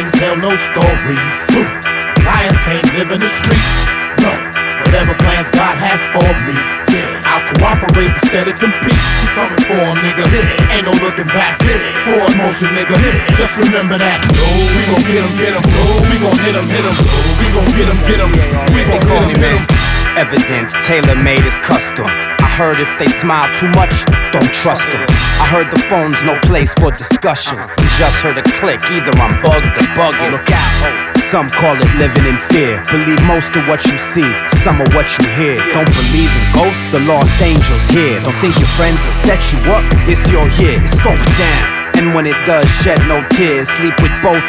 can't tell no stories. Lions can't live in the street. No, whatever plans God has for me, I'll cooperate instead of compete. We coming for him, nigga. Ain't no looking back. Forward motion, nigga. Just remember that. No, we gon' get him. No, we gon' hit him. We gon' get him. We gon' hit him. Evidence, tailor-made is custom. I heard if they smile too much, don't trust them. I heard the phone's no place for discussion. Just heard a click, either I'm bugged or bugging. Look out. Some call it living in fear. Believe most of what you see, some of what you hear. Don't believe in ghosts, the lost angels here. Don't think your friends will set you up, it's your year, it's going down. And when it does, shed no tears. Sleep with both